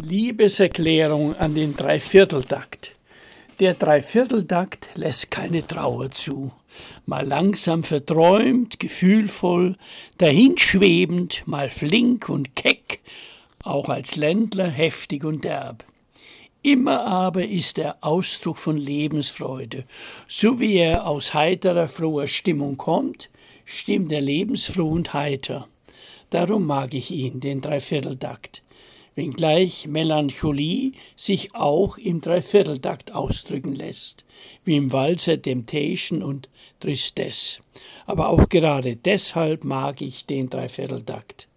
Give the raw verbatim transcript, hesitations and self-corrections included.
Liebeserklärung an den Dreivierteltakt. Der Dreivierteltakt lässt keine Trauer zu. Mal langsam verträumt, gefühlvoll, dahinschwebend, mal flink und keck, auch als Ländler heftig und derb. Immer aber ist er Ausdruck von Lebensfreude. So wie er aus heiterer, froher Stimmung kommt, stimmt er lebensfroh und heiter. Darum mag ich ihn, den Dreivierteltakt. Wenngleich Melancholie sich auch im Dreivierteltakt ausdrücken lässt, wie im Walzer Temptation und Tristesse. Aber auch gerade deshalb mag ich den Dreivierteltakt.